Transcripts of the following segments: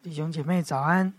弟兄姐妹早安。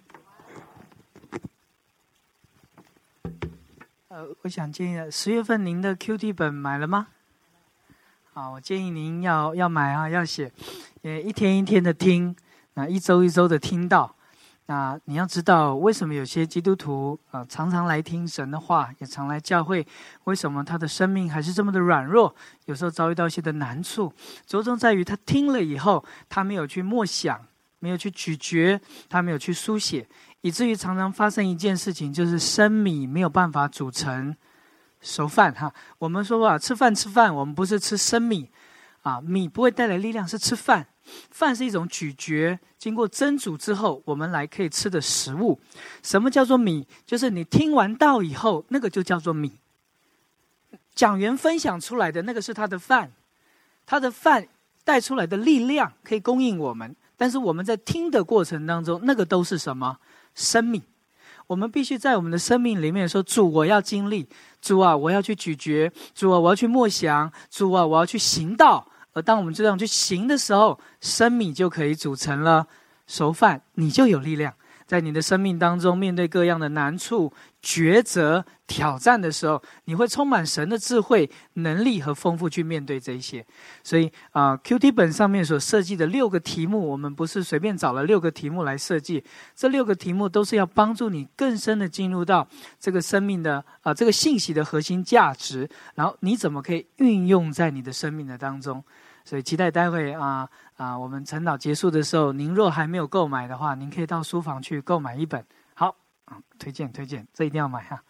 我想建议10月份您的 QT 本买了吗？好，我建议您要买啊，要写，一天一天的听，一周一周的听到。那你要知道，为什么有些基督徒常常来听神的话，也常来教会，为什么他的生命还是这么的软弱？有时候遭遇到一些的难处，着重在于他听了以后，他没有去默想，没有去咀嚼，他没有去书写，以至于常常发生一件事情，就是生米没有办法煮成熟饭哈。我们说吃饭，我们不是吃生米米不会带来力量，是吃饭。饭是一种咀嚼，经过蒸煮之后，我们来可以吃的食物。什么叫做米？就是你听完道以后，那个就叫做米。讲员分享出来的那个是他的饭，他的饭带出来的力量可以供应我们。但是我们在听的过程当中，那个都是什么？生命。我们必须在我们的生命里面说，主我要经历，主啊我要去咀嚼，主啊我要去默想，主啊我要去行道。而当我们这样去行的时候，生米就可以煮成了熟饭，你就有力量。在你的生命当中，面对各样的难处、抉择、挑战的时候，你会充满神的智慧、能力和丰富去面对这一些。所以QT 本上面所设计的6个题目，我们不是随便找了6个题目来设计，这6个题目都是要帮助你更深的进入到这个生命的这个信息的核心价值，然后你怎么可以运用在你的生命的当中。所以期待待会我们晨祷结束的时候，您若还没有购买的话，您可以到书房去购买一本。好，推荐，这一定要买哈。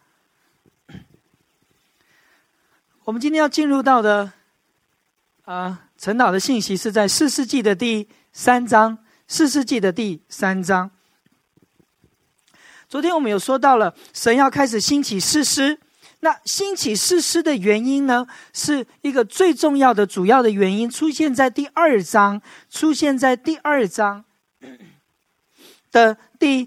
我们今天要进入到的晨祷的信息是在4世纪的第3章。4世纪的第3章，昨天我们有说到了，神要开始兴起士师。那兴起士师的原因呢，是一个最重要的主要的原因，出现在第2章的第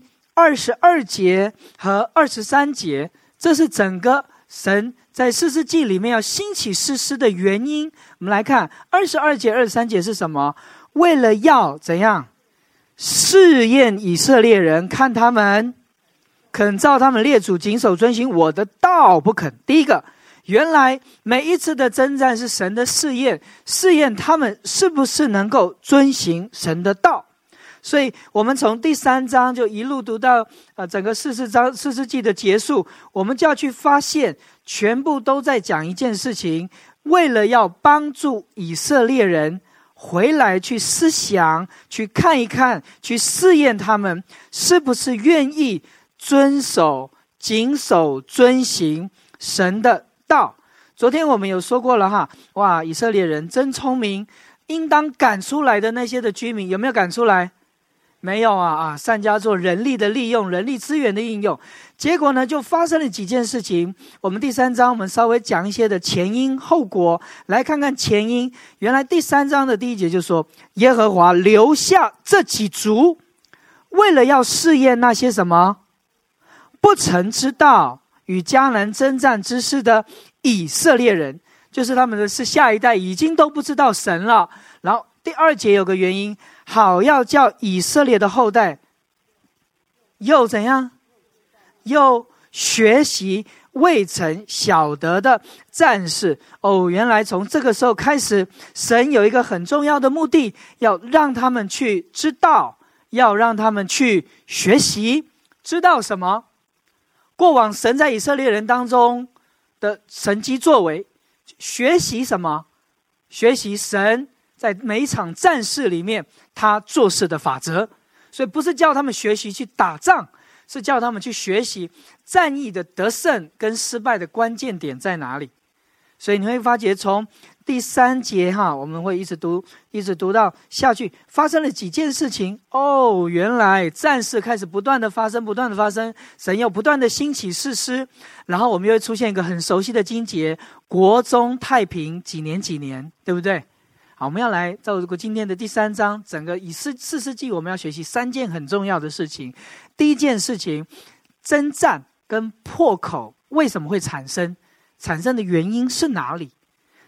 22节和23节，这是整个神在4世纪里面要兴起士师的原因。我们来看22节、23节是什么？为了要怎样试验以色列人，看他们肯照他们列祖谨守遵行我的道不肯。第一个，原来每一次的征战是神的试验，试验他们是不是能够遵行神的道。所以我们从第3章就一路读到整个4世纪的结束，我们就要去发现，全部都在讲一件事情，为了要帮助以色列人回来去思想，去看一看，去试验他们是不是愿意遵守、谨守、遵行神的道。昨天我们有说过了哈，哇，以色列人真聪明，应当赶出来的那些的居民有没有赶出来？没有善加做人力的利用，人力资源的应用。结果呢，就发生了几件事情。我们第3章我们稍微讲一些的前因后果，来看看前因。原来第3章的第1节就说，耶和华留下这几族，为了要试验那些什么不曾知道与迦南征战之事的以色列人，就是他们的是下一代已经都不知道神了。然后第2节有个原因，好要叫以色列的后代又怎样？又学习未曾晓得的战士。原来从这个时候开始，神有一个很重要的目的，要让他们去知道，要让他们去学习。知道什么？过往神在以色列人当中的神迹作为。学习什么？学习神在每一场战事里面他做事的法则。所以不是叫他们学习去打仗，是叫他们去学习战役的得胜跟失败的关键点在哪里。所以你会发觉从第3节我们会一直读到下去，发生了几件事情。原来战事开始不断的发生，神又不断的兴起士师。然后我们又会出现一个很熟悉的经节，国中太平几年，对不对？好，我们要来照顾今天的第3章，整个以4世纪我们要学习3件很重要的事情。第一件事情，征战跟破口为什么会产生的原因是哪里？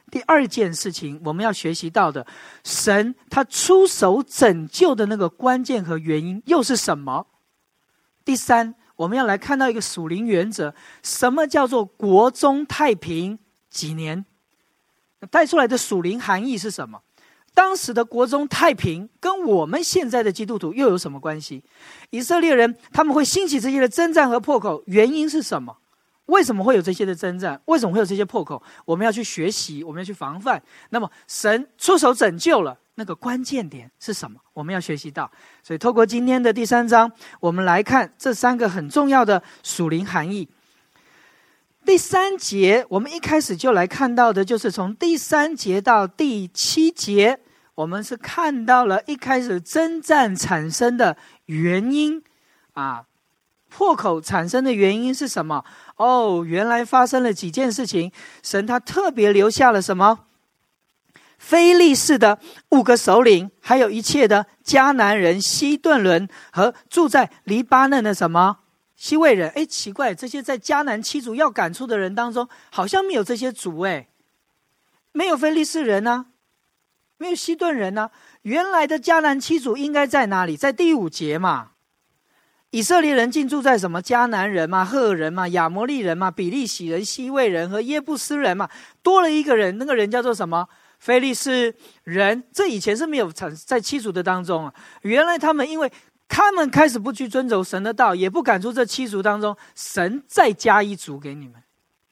第二件事情我们要学习到的，神他出手拯救的那个关键和原因又是什么？第三，我们要来看到一个属灵原则，什么叫做国中太平几年？带出来的属灵含义是什么？当时的国中太平跟我们现在的基督徒又有什么关系？以色列人他们会兴起这些的征战和破口，原因是什么？为什么会有这些的征战？为什么会有这些破口？我们要去学习，我们要去防范。那么神出手拯救了，那个关键点是什么？我们要学习到。所以透过今天的第3章，我们来看这3个很重要的属灵含义。第3节，我们一开始就来看到的就是从第3节到第7节，我们是看到了一开始征战产生的原因啊，破口产生的原因是什么？原来发生了几件事情，神他特别留下了什么？非利士的5个首领，还有一切的迦南人、西顿人和住在黎巴嫩的什么西魏人。奇怪，这些在迦南7族要赶出的人当中，好像没有这些族没有非利士人啊，没有西顿人啊。原来的迦南7族应该在哪里？在第5节嘛。以色列人进驻在什么？迦南人嘛、赫人嘛、亚摩利人嘛、比利洗人、西魏人和耶布斯人嘛，多了一个人，那个人叫做什么？非利士人。这以前是没有在7族的当中啊。原来他们因为他们开始不去遵守神的道，也不赶出这7族当中，神再加一族给你们。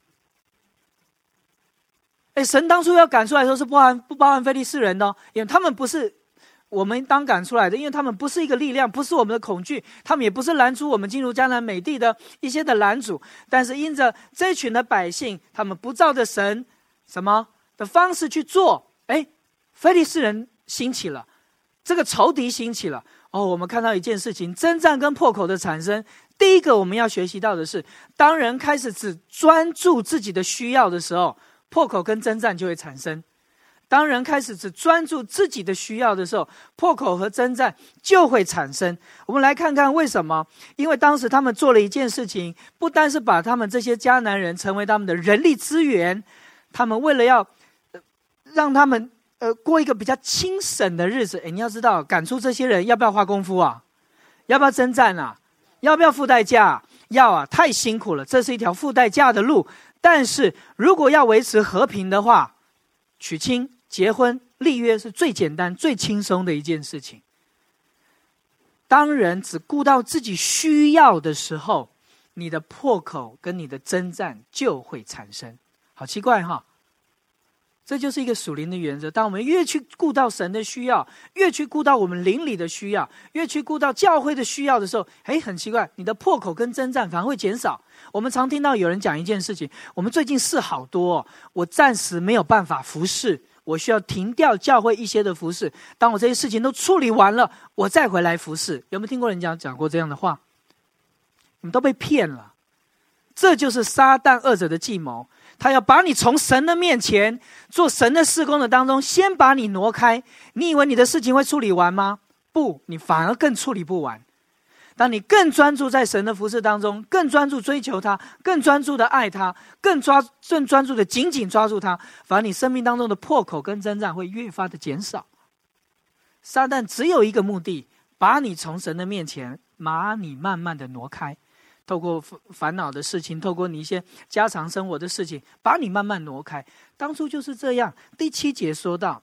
神当初要赶出来的时候是不包含非利士人的因为他们不是我们当赶出来的，因为他们不是一个力量，不是我们的恐惧，他们也不是拦阻我们进入迦南美地的一些的拦阻。但是因着这群的百姓，他们不照着神什么的方式去做，非利士人兴起了，这个仇敌兴起了。我们看到一件事情，征战跟破口的产生。第一个我们要学习到的是，当人开始只专注自己的需要的时候，破口跟征战就会产生。当人开始只专注自己的需要的时候，破口和征战就会产生。我们来看看为什么。因为当时他们做了一件事情，不单是把他们这些迦南人成为他们的人力资源，他们为了要让他们过一个比较轻省的日子。你要知道，赶出这些人要不要花功夫啊？要不要征战啊？要不要付代价？要啊，太辛苦了，这是一条付代价的路。但是如果要维持和平的话，娶亲、结婚、立约是最简单、最轻松的一件事情。当人只顾到自己需要的时候，你的破口跟你的征战就会产生。好奇怪哈！这就是一个属灵的原则。当我们越去顾到神的需要，越去顾到我们邻里的需要，越去顾到教会的需要的时候，很奇怪，你的破口跟征战反而会减少。我们常听到有人讲一件事情，我们最近事好多我暂时没有办法服侍，我需要停掉教会一些的服侍，当我这些事情都处理完了，我再回来服侍。有没有听过人讲过这样的话？你们都被骗了。这就是撒旦恶者的计谋，他要把你从神的面前做神的事工的当中先把你挪开。你以为你的事情会处理完吗？不，你反而更处理不完。当你更专注在神的服事当中，更专注追求他，更专注的爱他，更专注的紧紧抓住他，反而你生命当中的破口跟征战会越发的减少。撒旦只有一个目的，把你从神的面前把你慢慢的挪开，透过烦恼的事情，透过你一些家常生活的事情，把你慢慢挪开。当初就是这样。第7节说到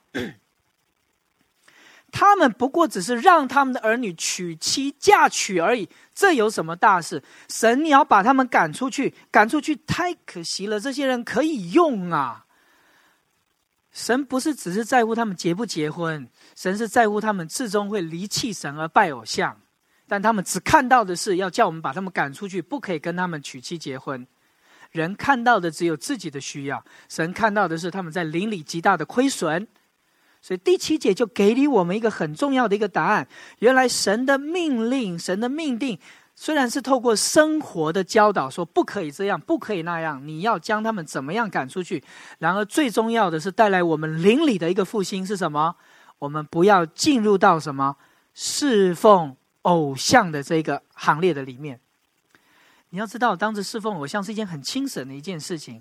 他们不过只是让他们的儿女娶妻嫁娶而已，这有什么大事？神你要把他们赶出去太可惜了，这些人可以用啊。神不是只是在乎他们结不结婚，神是在乎他们至终会离弃神而拜偶像。但他们只看到的是要叫我们把他们赶出去，不可以跟他们娶妻结婚。人看到的只有自己的需要，神看到的是他们在灵里极大的亏损。所以第7节就给予我们一个很重要的一个答案。原来神的命令，神的命定，虽然是透过生活的教导说不可以这样，不可以那样，你要将他们怎么样赶出去，然而最重要的是带来我们灵里的一个复兴是什么？我们不要进入到什么侍奉偶像的这个行列的里面。你要知道，当着侍奉偶像是一件很轻省的一件事情。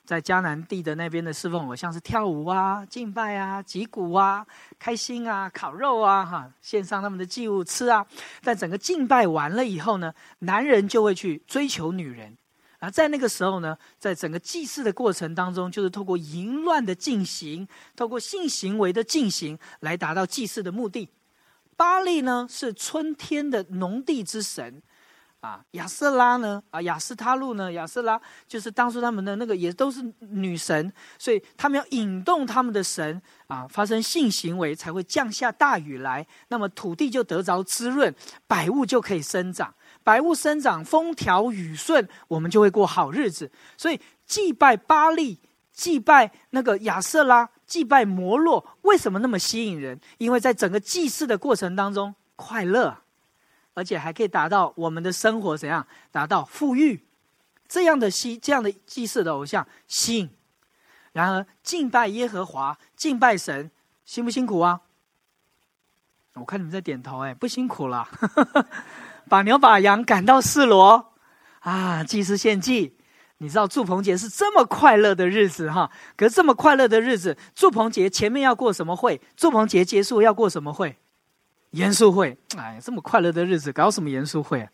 在迦南地的那边的侍奉偶像是跳舞啊、敬拜啊、击鼓啊、开心啊、烤肉啊，献上他们的祭物吃啊。但整个敬拜完了以后呢，男人就会去追求女人。而在那个时候呢，在整个祭祀的过程当中，就是透过淫乱的进行，透过性行为的进行，来达到祭祀的目的。巴力呢是春天的农地之神。亚瑟拉呢？亚斯他路呢？亚瑟拉就是当初他们的那个也都是女神，所以他们要引动他们的神发生性行为，才会降下大雨来，那么土地就得着滋润，百物就可以生长，百物生长，风调雨顺，我们就会过好日子。所以祭拜巴力，祭拜那个亚瑟拉，祭拜摩洛，为什么那么吸引人？因为在整个祭祀的过程当中，快乐。而且还可以达到我们的生活怎样？达到富裕，这样的祭祀的偶像吸引。然而敬拜耶和华、敬拜神，辛不辛苦啊？我看你们在点头，不辛苦啦。把牛把羊赶到示罗祭司献祭。你知道祝棚节是这么快乐的日子哈，可是这么快乐的日子，祝棚节前面要过什么会？祝棚节结束要过什么会？严肃会。这么快乐的日子搞什么严肃会啊？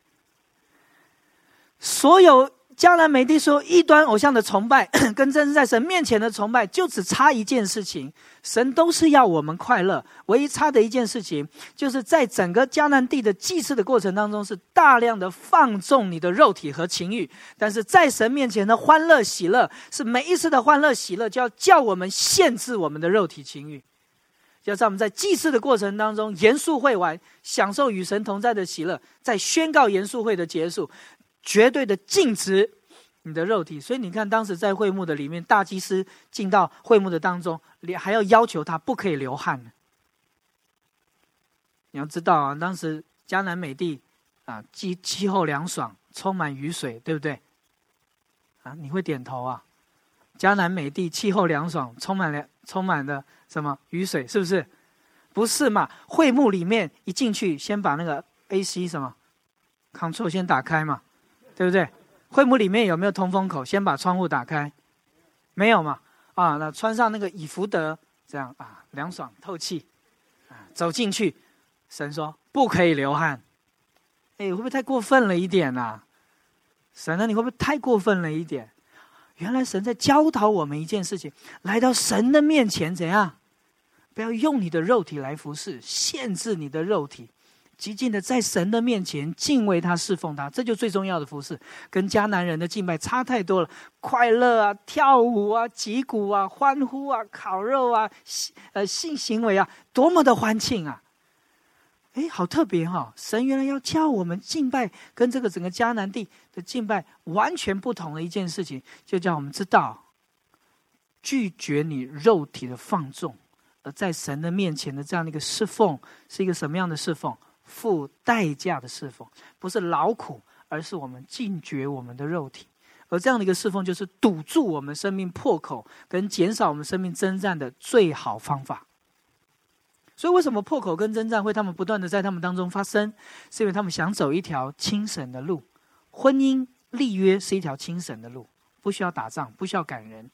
所有迦南美地所有异端偶像的崇拜跟真正在神面前的崇拜，就只差一件事情，神都是要我们快乐，唯一差的一件事情，就是在整个迦南地的祭祀的过程当中，是大量的放纵你的肉体和情欲，但是在神面前的欢乐喜乐，是每一次的欢乐喜乐就要叫我们限制我们的肉体情欲，要在我们在祭祀的过程当中，严肃会完，享受与神同在的喜乐，在宣告严肃会的结束，绝对的禁止你的肉体。所以你看，当时在会幕的里面，大祭司进到会幕的当中，还要求他不可以流汗。你要知道当时迦南美地气候凉爽，充满雨水，对不对？你会点头啊？迦南美地气候凉爽，充满了什么雨水？是不是？不是嘛？会幕里面一进去，先把那个 AC 什么 Control 先打开嘛，对不对？会幕里面有没有通风口？先把窗户打开，没有嘛？那穿上那个以弗得，这样凉爽透气，走进去，神说不可以流汗。会不会太过分了一点啊？神你会不会太过分了一点？原来神在教导我们一件事情，来到神的面前怎样？不要用你的肉体来服侍，限制你的肉体，极尽的在神的面前敬畏他、侍奉他，这就最重要的服侍。跟迦南人的敬拜差太多了，快乐跳舞击鼓欢呼烤肉性行为多么的欢庆啊！好特别神原来要教我们敬拜，跟这个整个迦南地的敬拜完全不同的一件事情，就叫我们知道，拒绝你肉体的放纵，而在神的面前的这样的一个侍奉，是一个什么样的侍奉？付代价的侍奉，不是劳苦，而是我们禁绝我们的肉体。而这样的一个侍奉，就是堵住我们生命破口，跟减少我们生命征战的最好方法。所以为什么破口跟征战会他们不断的在他们当中发生？是因为他们想走一条轻省的路。婚姻立约是一条轻省的路，不需要打仗，不需要赶人，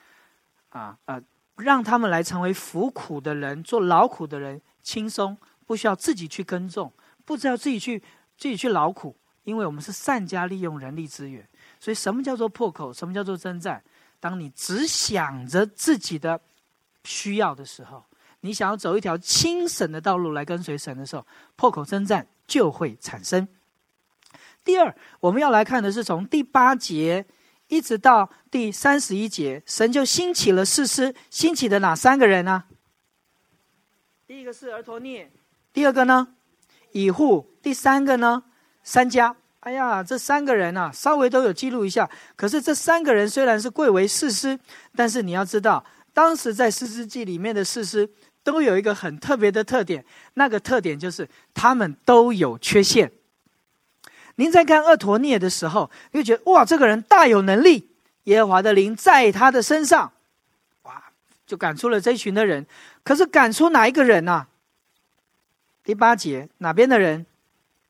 让他们来成为服苦的人，做劳苦的人，轻松，不需要自己去耕种，不需要自己去劳苦，因为我们是善加利用人力资源。所以什么叫做破口？什么叫做征战？当你只想着自己的需要的时候，你想要走一条轻省的道路来跟随神的时候，破口征战就会产生。第二，我们要来看的是从第8节一直到第31节，神就兴起了士师，兴起的哪3个人呢？第一个是俄陀聶，第二个呢以户，第3个呢珊迦。这3个人稍微都有记录一下。可是这3个人虽然是贵为士师，但是你要知道，当时在士师记里面的士师都有一个很特别的特点，那个特点就是他们都有缺陷。您在看俄陀聶的时候，你会觉得哇，这个人大有能力，耶和华的灵在他的身上，就赶出了这一群的人。可是赶出哪一个人呢？第8节哪边的人？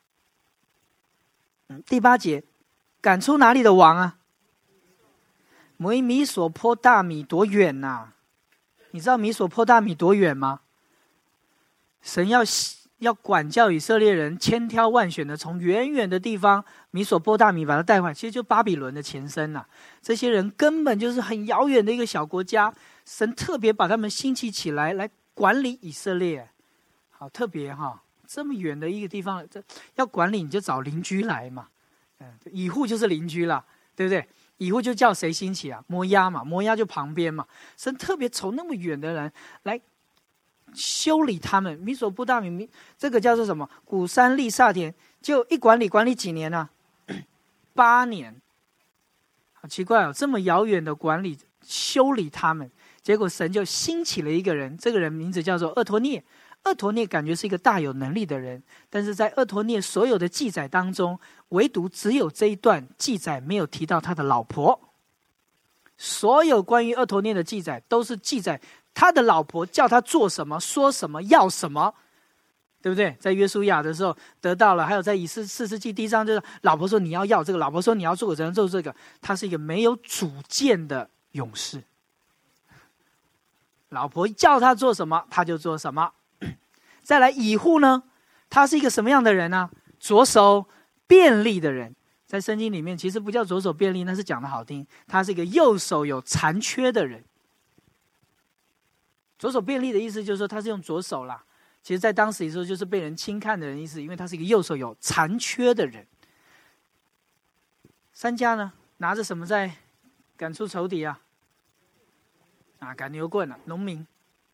第8节赶出哪里的王啊？ 米索波大米多远呐？你知道米索波大米多远吗？神要管教以色列人，千挑万选的从远远的地方米索波大米把他带回来，其实就巴比伦的前身呐。这些人根本就是很遥远的一个小国家，神特别把他们兴起起来，来管理以色列。好特别哈，这么远的一个地方，要管理你就找邻居来嘛。以户就是邻居啦，对不对？以后就叫谁兴起啊？摩押嘛，摩押就旁边嘛。神特别从那么远的人来修理他们。米索不大米，这个叫做什么？古珊利萨田，就一管理几年啊？8年。好奇怪哦，这么遥远的管理修理他们，结果神就兴起了一个人，这个人名字叫做厄陀涅。厄陀涅感觉是一个大有能力的人，但是在厄陀涅所有的记载当中，唯独只有这一段记载没有提到他的老婆。所有关于厄陀涅的记载都是记载他的老婆叫他做什么、说什么、要什么，对不对？在约书亚的时候得到了，还有在以斯4世纪第1章，就是老婆说你要这个，老婆说你要做这个，他是一个没有主见的勇士。老婆叫他做什么，他就做什么。再来以户呢，他是一个什么样的人呢？左手便利的人，在圣经里面其实不叫左手便利，那是讲的好听，他是一个右手有残缺的人。左手便利的意思就是说他是用左手啦，其实在当时的时候就是被人轻看的人意思，因为他是一个右手有残缺的人。三家呢，拿着什么在赶出仇敌啊？赶牛棍啊，农民，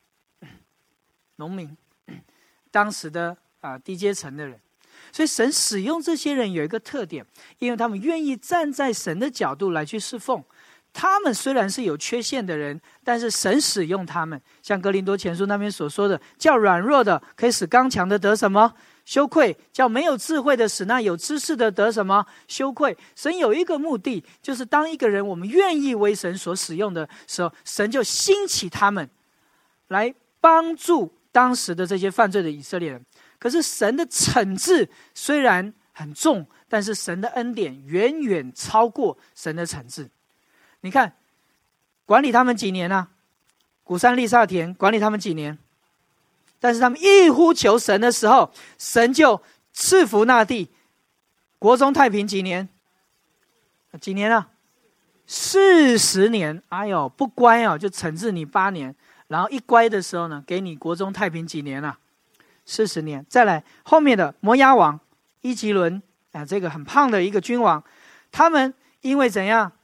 当时的低阶层的人。所以神使用这些人有一个特点，因为他们愿意站在神的角度来去侍奉。他们虽然是有缺陷的人，但是神使用他们，像哥林多前书那边所说的，叫软弱的可以使刚强的得什么？羞愧。叫没有智慧的使那有知识的得什么？羞愧。神有一个目的，就是当一个人我们愿意为神所使用的时候，神就兴起他们来帮助当时的这些犯罪的以色列人。可是神的惩治虽然很重，但是神的恩典远远超过神的惩治。你看管理他们几年啊？古珊利萨田管理他们几年？但是他们一呼求神的时候，神就赐福那地，国中太平几年？几年啊？40年。哎呦，不乖就惩治你8年，然后一乖的时候呢，给你国中太平几年啊？40年。再来后面的摩押王伊吉伦这个很胖的一个君王，他们因为怎样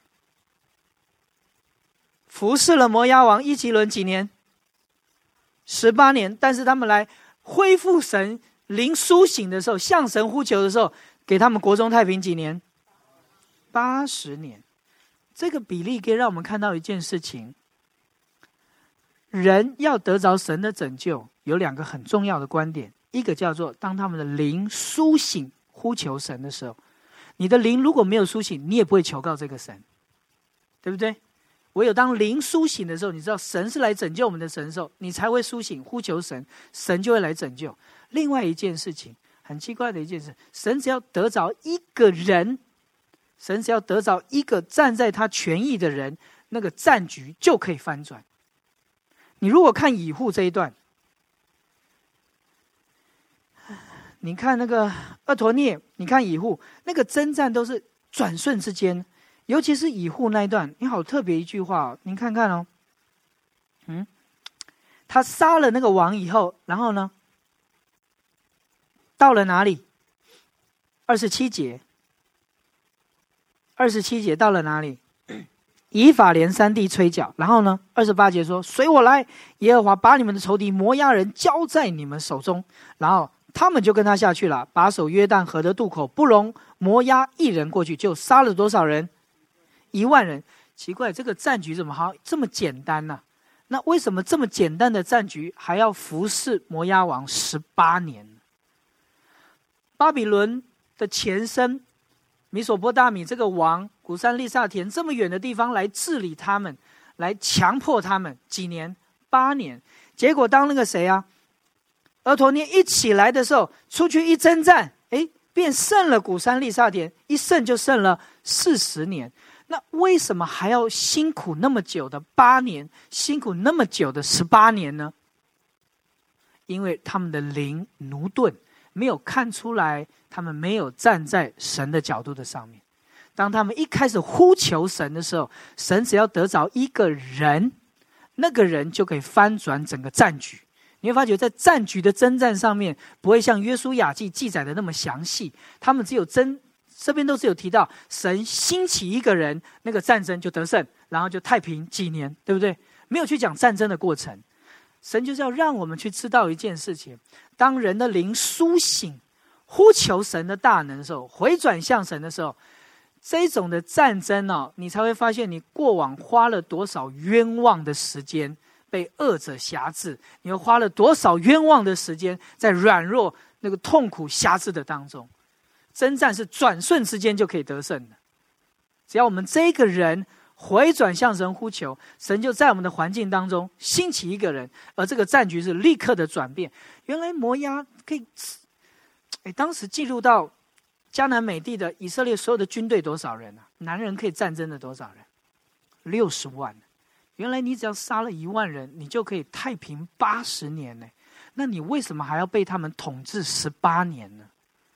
服侍了摩押王伊吉伦几年？18年。但是他们来恢复神灵苏醒的时候，向神呼求的时候，给他们国中太平几年？80年。这个比例可以让我们看到一件事情，人要得着神的拯救有2个很重要的观点。一个叫做当他们的灵苏醒呼求神的时候，你的灵如果没有苏醒，你也不会求告这个神，对不对？唯有当灵苏醒的时候，你知道神是来拯救我们的神的时候，你才会苏醒呼求神，神就会来拯救。另外一件事情很奇怪的一件事，神只要得着一个人，神只要得着一个站在他权益的人，那个战局就可以翻转。你如果看以户这一段，你看那个厄陀涅，你看以户，那个征战都是转瞬之间，尤其是以户那一段，你好特别一句话您看看哦。他杀了那个王以后，然后呢，到了哪里？27节到了哪里？以法莲山地吹角。然后呢，28节说：随我来，耶和华把你们的仇敌摩押人交在你们手中。然后他们就跟他下去了，把守约旦河的渡口，不容摩押一人过去，就杀了多少人？1万人。奇怪，这个战局怎么好这么简单呢？那为什么这么简单的战局还要服侍摩押王18年？巴比伦的前身米索波大米这个王古珊利萨田这么远的地方来治理他们，来强迫他们几年？8年。结果当那个谁啊，俄陀涅一起来的时候，出去一征战，便胜了古珊利萨田，一胜就胜了40年。 那为什么还要辛苦那么久的8年，辛苦那么久的18年呢？因为他们的灵驽钝，没有看出来，他们没有站在神的角度的上面。当他们一开始呼求神的时候，神只要得着一个人，那个人就可以翻转整个战局。你会发觉在战局的征战上面，不会像约书亚记记载的那么详细，他们只有这边都是有提到神兴起一个人，那个战争就得胜，然后就太平几年，对不对？没有去讲战争的过程。神就是要让我们去知道一件事情，当人的灵苏醒，呼求神的大能的时候，回转向神的时候，这种的战争你才会发现你过往花了多少冤枉的时间被恶者辖制，你又花了多少冤枉的时间在软弱那个痛苦辖制的当中。征战是转瞬之间就可以得胜的，只要我们这个人回转向神呼求，神就在我们的环境当中兴起一个人，而这个战局是立刻的转变。原来摩押可以，当时记录到迦南美地的以色列所有的军队多少人啊？男人可以战争的多少人？60万。原来你只要杀了1万人，你就可以太平80年呢。那你为什么还要被他们统治18年呢？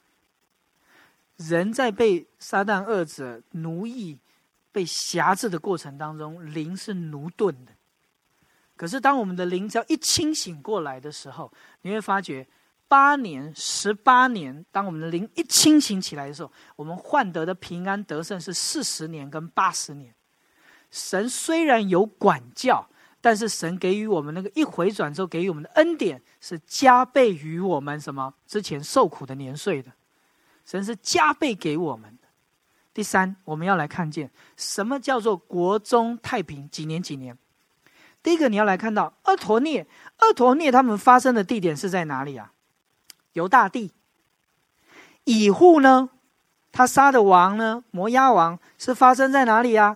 人在被撒旦恶者奴役、被辖制的过程当中，灵是驽钝的。可是当我们的灵只要一清醒过来的时候，你会发觉8年、18年，当我们的灵一清醒起来的时候，我们换得的平安得胜是40年跟80年。神虽然有管教，但是神给予我们那个一回转之后给予我们的恩典，是加倍于我们什么之前受苦的年岁的。神是加倍给我们的。第三，我们要来看见什么叫做国中太平几年几年。第一个，你要来看到俄陀聶他们发生的地点是在哪里啊？犹大地。以户呢，他杀的王呢，摩押王是发生在哪里啊？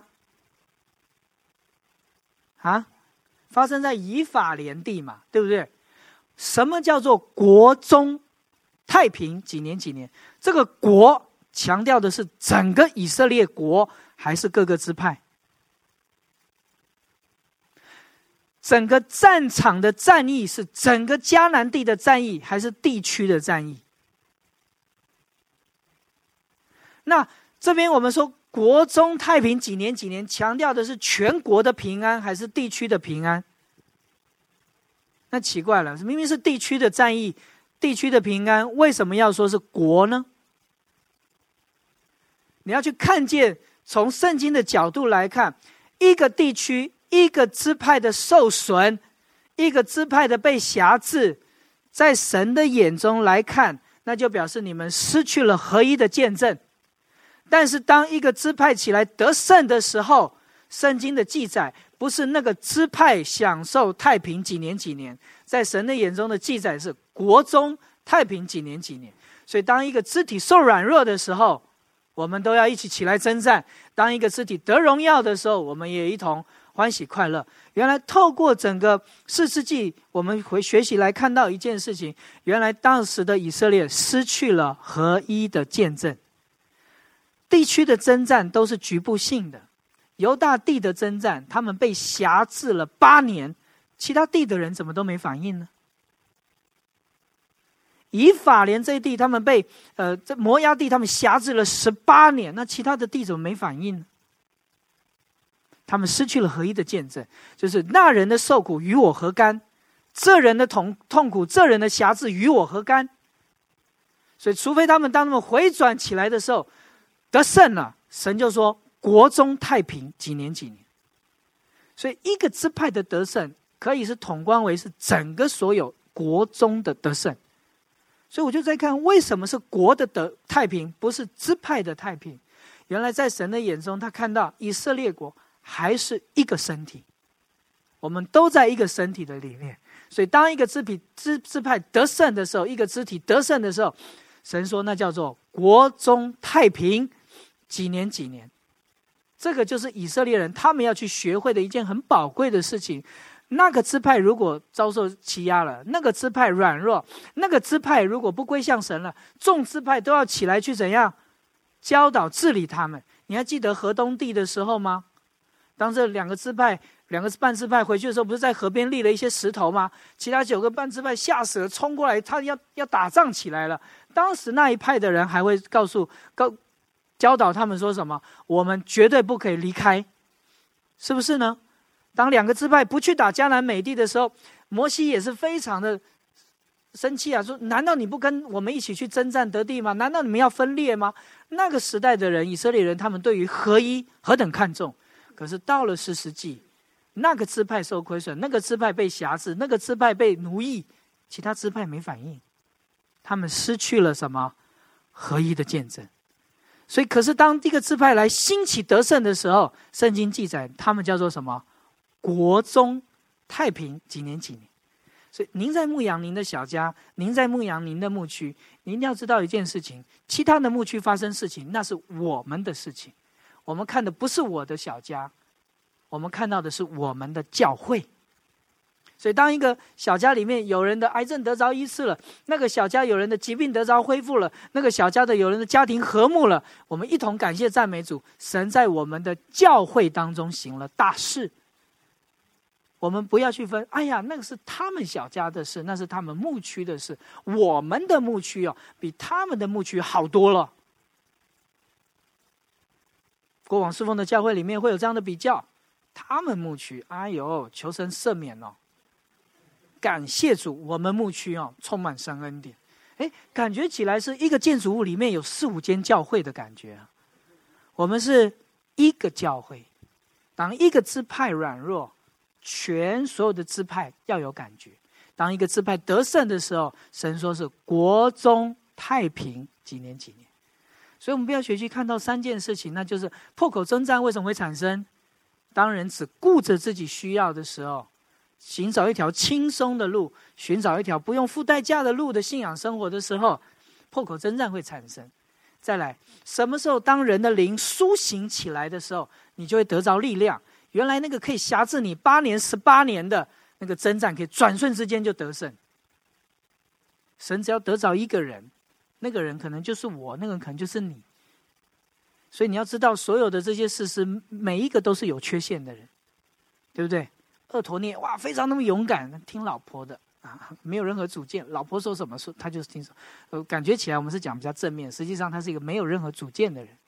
发生在以法莲地嘛，对不对？什么叫做国中太平几年几年？这个国强调的是整个以色列国，还是各个支派？整个战场的战役是整个迦南地的战役，还是地区的战役？那这边我们说国中太平几年几年，强调的是全国的平安，还是地区的平安？那奇怪了，明明是地区的战役、地区的平安，为什么要说是国呢？你要去看见，从圣经的角度来看，一个地区、一个支派的受损，一个支派的被辖制，在神的眼中来看，那就表示你们失去了合一的见证。但是当一个支派起来得胜的时候，圣经的记载不是那个支派享受太平几年几年，在神的眼中的记载是国中太平几年几年。所以当一个肢体受软弱的时候，我们都要一起起来征战；当一个肢体得荣耀的时候，我们也一同欢喜快乐。原来透过整个士师记，我们回学习来看到一件事情，原来当时的以色列失去了合一的见证。地区的征战都是局部性的，犹大地的征战，他们被辖制了8年，其他地的人怎么都没反应呢？以法莲这一地，他们被这摩押地他们辖制了18年，那其他的地怎么没反应呢？他们失去了合一的见证，就是那人的受苦与我何干？这人的痛苦，这人的辖制与我何干？所以除非当他们回转起来的时候得胜了，神就说国中太平几年几年。所以一个支派的得胜可以是统观为是整个所有国中的得胜。所以我就在看为什么是国的太平，不是支派的太平。原来在神的眼中，他看到以色列国还是一个身体，我们都在一个身体的里面。所以当一个支派得胜的时候，一个肢体得胜的时候，神说那叫做国中太平几年几年。这个就是以色列人他们要去学会的一件很宝贵的事情。那个支派如果遭受欺压了，那个支派软弱，那个支派如果不归向神了，众支派都要起来去怎样教导治理他们。 你还记得河东地的时候吗？当这两个半支派回去的时候，不是在河边立了一些石头吗？其他9个半支派吓死了，冲过来，他要打仗起来了。当时那一派的人还会教导他们说什么？我们绝对不可以离开，是不是呢？当2个支派不去打迦南美地的时候，摩西也是非常的生气啊，说：难道你不跟我们一起去征战得地吗？难道你们要分裂吗？那个时代的人，以色列人，他们对于合一何等看重。可是到了士师记，那个支派受亏损，那个支派被辖制，那个支派被奴役，其他支派没反应，他们失去了什么？合一的见证。所以可是当这个支派来兴起得胜的时候，圣经记载他们叫做什么？国中太平几年几年。所以您在牧养您的小家，您在牧养您的牧区，您一定要知道一件事情，其他的牧区发生事情，那是我们的事情。我们看的不是我的小家，我们看到的是我们的教会。所以当一个小家里面有人的癌症得着医治了，那个小家有人的疾病得着恢复了，那个小家的有人的家庭和睦了，我们一同感谢赞美主，神在我们的教会当中行了大事。我们不要去分，哎呀，那个是他们小家的事，那是他们牧区的事，我们的牧区比他们的牧区好多了。过往侍奉的教会里面会有这样的比较，他们牧区，哎呦，求神赦免哦，感谢主，我们牧区充满神恩典。感觉起来是一个建筑物里面有4、5间教会的感觉啊。我们是一个教会，当一个支派软弱，所有的支派要有感觉。当一个支派得胜的时候，神说是国中太平几年几年。所以我们不要学习看到3件事情，那就是破口征战为什么会产生？当人只顾着自己需要的时候，寻找一条轻松的路，寻找一条不用付代价的路的信仰生活的时候，破口征战会产生。再来，什么时候当人的灵苏醒起来的时候，你就会得着力量。原来那个可以辖制你8年、18年的那个征战，可以转瞬之间就得胜。神只要得着一个人，那个人可能就是我，那个人可能就是你。所以你要知道，所有的这些事实，每一个都是有缺陷的人，对不对？厄陀聂哇，非常那么勇敢，听老婆的啊，没有任何主见，老婆说什么说他就是听什么。感觉起来我们是讲比较正面，实际上他是一个没有任何主见的人。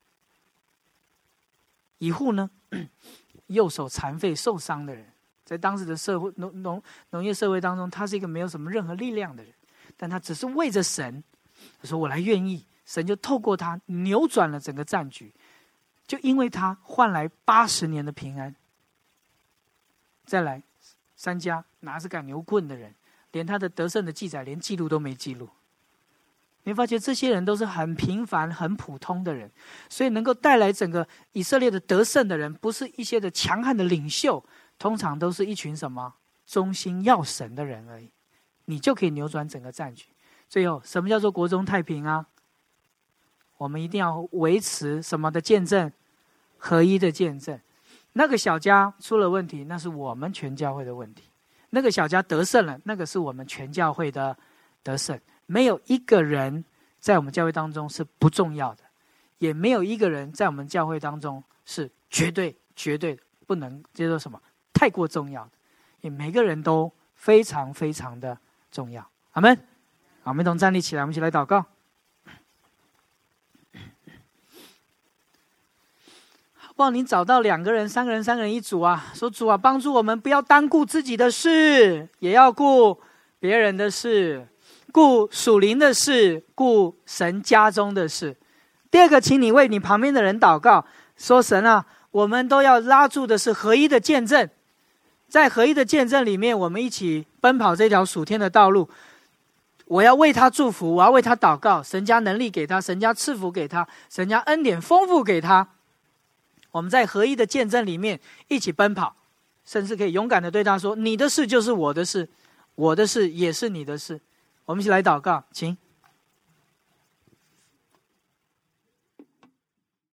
以户呢，右手残废受伤的人，在当时的社会农业社会当中，他是一个没有什么任何力量的人，但他只是为着神，他说我来愿意，神就透过他扭转了整个战局，就因为他换来80年的平安。再来，3家拿着赶牛棍的人，连他的得胜的记载连记录都没记录。你发觉这些人都是很平凡很普通的人，所以能够带来整个以色列的得胜的人，不是一些的强悍的领袖，通常都是一群什么忠心要神的人而已，你就可以扭转整个战局。最后，什么叫做国中太平啊？我们一定要维持什么的见证？合一的见证。那个小家出了问题，那是我们全教会的问题。那个小家得胜了，那个是我们全教会的得胜。没有一个人在我们教会当中是不重要的，也没有一个人在我们教会当中是绝对不能接受什么太过重要的，因为每个人都非常非常的重要。阿们。好，我们一同站立起来，我们一起来祷告。好，你找到2个人、3个人、3个人一组啊，说主啊，帮助我们不要单顾自己的事，也要顾别人的事，顾属灵的事，顾神家中的事。第2个，请你为你旁边的人祷告，说神啊，我们都要拉住的是合一的见证，在合一的见证里面，我们一起奔跑这条属天的道路。我要为他祝福，我要为他祷告，神家能力给他，神家赐福给他，神家恩典丰富给他。我们在合一的见证里面一起奔跑，甚至可以勇敢的对他说，你的事就是我的事，我的事也是你的事。我们一起来祷告，请。